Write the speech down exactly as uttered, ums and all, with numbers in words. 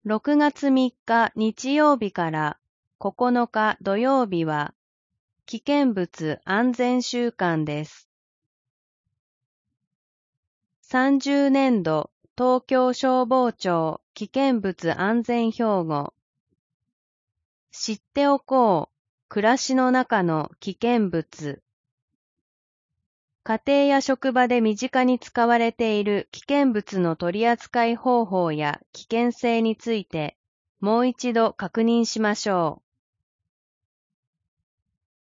ろくがつみっか日曜日からここのか土曜日は危険物安全週間です。さんじゅうねんど東京消防庁危険物安全標語。知っておこう、暮らしの中の危険物。家庭や職場で身近に使われている危険物の取り扱い方法や危険性についてもう一度確認しましょう。